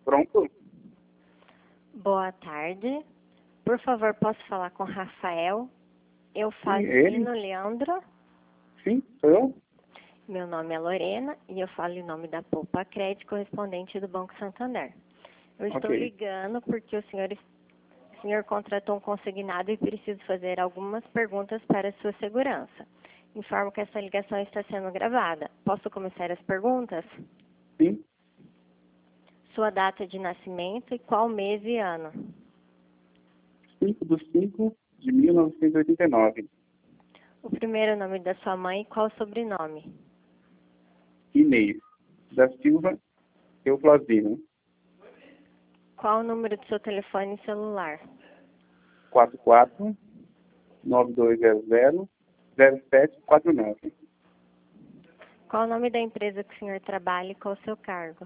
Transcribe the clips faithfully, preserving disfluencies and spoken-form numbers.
Pronto? Boa tarde. Por favor, posso falar com Rafael? Eu falo ele? no Leandro. Sim, sou eu? Meu nome é Lorena e eu falo em nome da Poupa Crédito, correspondente do Banco Santander. Eu estou Ok. ligando porque o senhor, o senhor contratou um consignado e preciso fazer algumas perguntas para a sua segurança. Informo que essa ligação está sendo gravada. Posso começar as perguntas? Sim, Sua data de nascimento e qual mês e ano? cinco de cinco de mil novecentos e oitenta e nove. O primeiro nome da sua mãe e qual o sobrenome? E-mail. Da Silva Euflavino. Qual o número do seu telefone e celular? quatro quatro nove dois zero zero zero sete quatro nove. Qual o nome da empresa que o senhor trabalha e qual o seu cargo?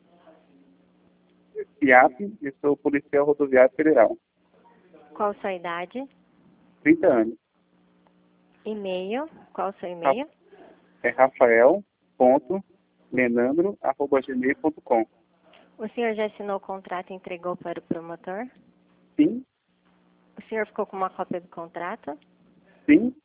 I A P, eu sou policial rodoviário federal. Qual sua idade? trinta anos. E-mail? Qual o seu Ra- e-mail? É rafael.menandro arroba gmail ponto com. O senhor já assinou o contrato e entregou para o promotor? Sim, O senhor ficou com uma cópia do contrato? sim,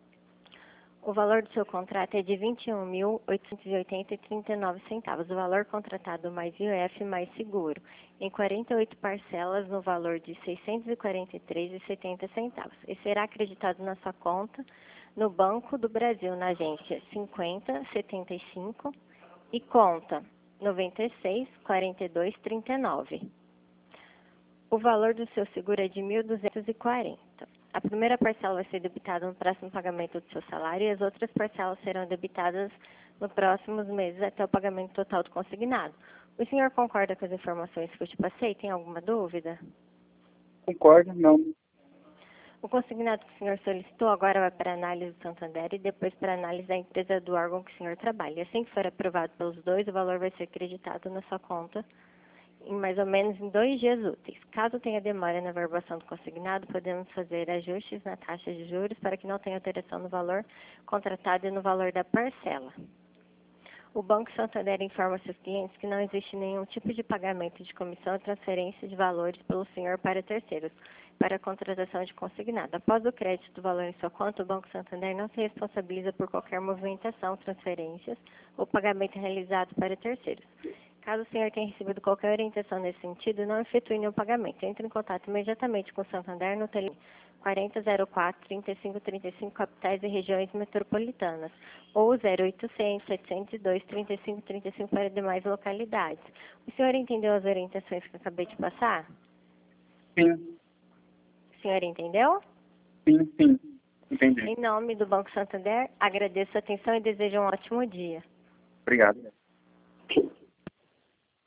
O valor do seu contrato é de vinte e um mil oitocentos e oitenta reais e trinta e nove centavos. O valor contratado mais I O F mais seguro, em quarenta e oito parcelas no valor de seiscentos e quarenta e três reais e setenta centavos. E será acreditado na sua conta no Banco do Brasil, na agência cinquenta setenta e cinco e conta noventa e seis quarenta e dois trinta e nove. O valor do seu seguro é de mil duzentos e quarenta. A primeira parcela vai ser debitada no próximo pagamento do seu salário e as outras parcelas serão debitadas nos próximos meses até o pagamento total do consignado. O senhor concorda com as informações que eu te passei? Tem alguma dúvida? concordo, não. O consignado que o senhor solicitou agora vai para a análise do Santander e depois para a análise da empresa do órgão que o senhor trabalha. Assim que for aprovado pelos dois, o valor vai ser acreditado na sua conta em mais ou menos em dois dias úteis. Caso tenha demora na verbação do consignado, podemos fazer ajustes na taxa de juros para que não tenha alteração no valor contratado e no valor da parcela. O Banco Santander informa seus clientes que não existe nenhum tipo de pagamento de comissão ou transferência de valores pelo senhor para terceiros, para a contratação de consignado. Após o crédito do valor em sua conta, o Banco Santander não se responsabiliza por qualquer movimentação, transferências ou pagamento realizado para terceiros. Caso o senhor tenha recebido qualquer orientação nesse sentido, não efetue nenhum pagamento. Entre em contato imediatamente com o Santander no telefone quarenta zero quatro trinta e cinco trinta e cinco, capitais e regiões metropolitanas, ou zero oitocentos setecentos e dois trinta e cinco trinta e cinco para demais localidades. O senhor entendeu as orientações que eu acabei de passar? Sim, O senhor entendeu? sim, sim. Entendi. Em nome do Banco Santander, agradeço a atenção e desejo um ótimo dia. Obrigado.